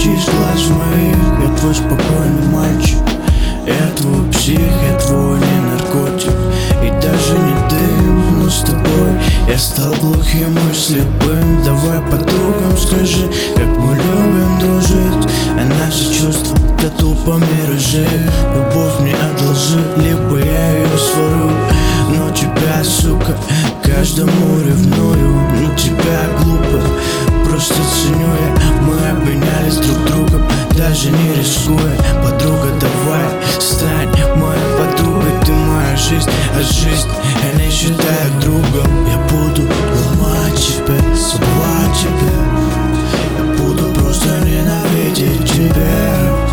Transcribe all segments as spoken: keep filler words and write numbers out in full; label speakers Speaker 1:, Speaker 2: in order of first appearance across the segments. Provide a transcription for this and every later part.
Speaker 1: ночи из глаз моих. Я твой спокойный мальчик, я твой псих, я твой не наркотик и даже не дым, но с тобой я стал глухим и слепым. Давай подругам скажи, как мы любим дружить, а наши чувства да тупо миражи. Любовь мне одолжи, либо я ее сварю, но тебя, сука, каждому ревную. Но тебя глупо, просто ценю я. Мы обменялись друг другом, даже не рискуя. Подруга, давай, стань моей подругой. Ты моя жизнь, а жизнь я не считаю другом. Я буду ломать тебя, забывать тебя. Я буду просто ненавидеть тебя,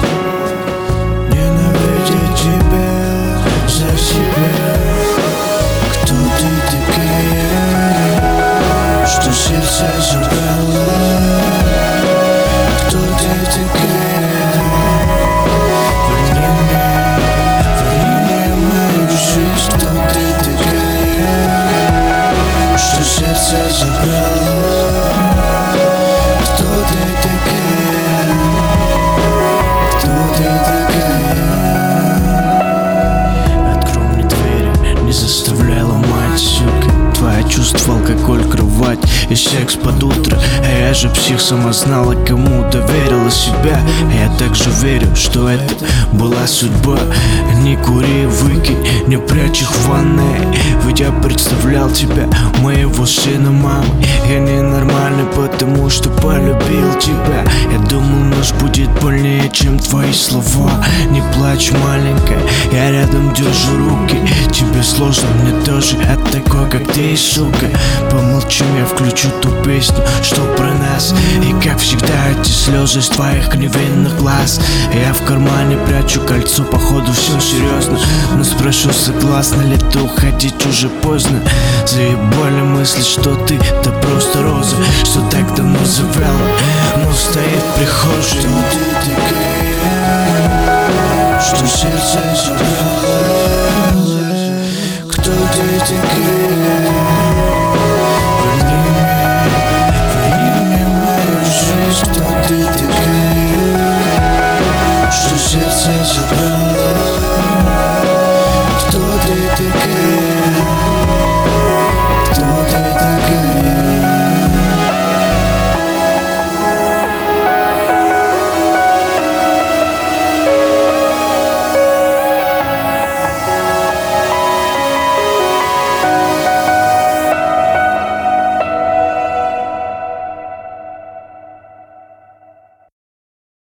Speaker 1: ненавидеть тебя за себя. Кто ты такая, что сердце забрала? Кто ты такая? Верни мне, верни мне мою жизнь. Кто ты такая, что сердце забрала? Кто ты такая? Кто ты такая? Открой мне двери, не заставляй ломать, сука. Твои чувства, алкоголь, кровать и секс под утро. А я же псих, сама знала, кому доверила себя. А я также верю, что это была судьба. Не кури, выкинь, не прячь их в ванной. Ведь я представлял тебя, моего сына, мамы. Я ненормальный, потому что полюбил тебя. Я думал, наш будет больнее, чем твои слова. Не плачь, маленькая, я рядом держу руки. Тебе сложно, мне тоже, от такой, как ты, сука. Помолчим, я включу ту песню, что про нас. И как всегда эти слезы из твоих невинных глаз. Я в кармане прячу кольцо, походу все серьезно. Но спрошу, согласна ли ты уходить уже поздно. Заебали мысли, что ты да просто роза, что так давно завяла, но стоит в прихожей. Кто ты такая, что сердце забрала? Кто ты такая?